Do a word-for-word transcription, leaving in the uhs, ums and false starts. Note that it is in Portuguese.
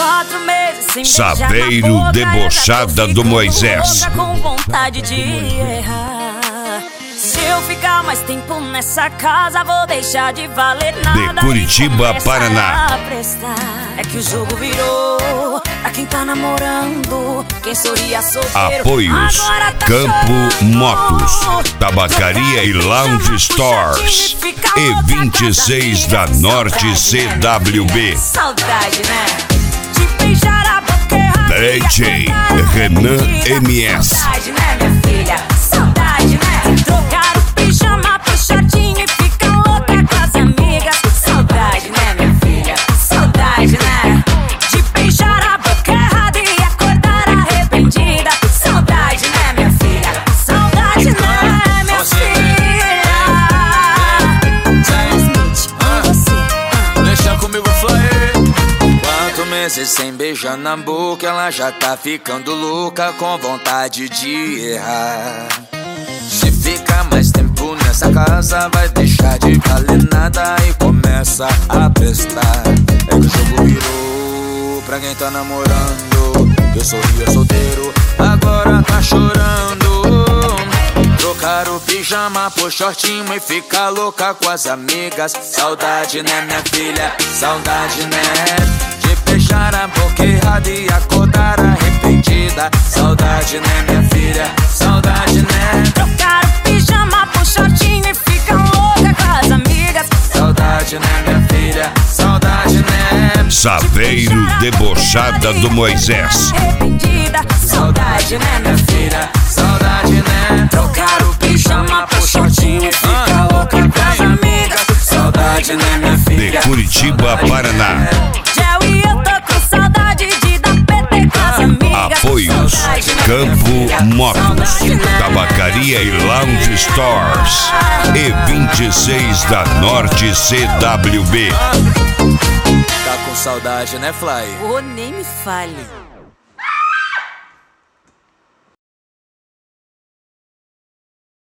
Quatro meses sem Saveiro beijar na boca, debochada do Moisés. louca, com vontade de errar. Se eu ficar mais tempo nessa casa, vou deixar de valer nada. De Curitiba, e Paraná. a prestar. É que o jogo virou pra quem tá namorando. Quem sorria solteiro Apoios agora tá Campo chorando. Motos, Tabacaria e Lounge Stores e vinte e seis da Norte C W B. Saudade, né? De beijar a boca errada. D J Renan M S. Saudade, né, minha filha? Saudade, né? Trocar o pijama pro shortinho e ficar louca com as amigas. Saudade, né, minha filha? Saudade, né? De beijar a boca errada e acordar arrependida. Saudade, né, minha filha? Saudade, né, minha filha? Transmite com você. Deixa comigo, Fly. Quatro meses sem beijar na boca, ela já tá ficando louca, com vontade de errar. Se ficar mais tempo nessa casa, vai deixar de valer nada e começa a prestar. É que o jogo virou pra quem tá namorando. Eu sorria solteiro, agora tá chorando. Trocar o pijama por shortinho e ficar louca com as amigas. Saudade, né, minha filha? Saudade, né? De beijar a boca errada e acordar arrependida. Saudade, né, minha filha? Saudade, né? Trocar o pijama por shortinho e ficar louca com as amigas. Saudade, né, minha filha? Saudade, né? Saveiro debochada do Moisés. Arrependida. Saudade, né, minha filha? Saudade, né? Trocar o pijama por shortinho e ficar louca com as amigas. Saudade, né, minha De filha? Curitiba, Paraná. Gel e eu tô com saudade de dar P T com as amigas. Apoios Saudade, né, minha Campo filha? Motos, Saudade, né, Tabacaria e Lounge Stores e vinte e seis da Norte C W B. Tá com saudade, né, Fly? Oh, nem me fale.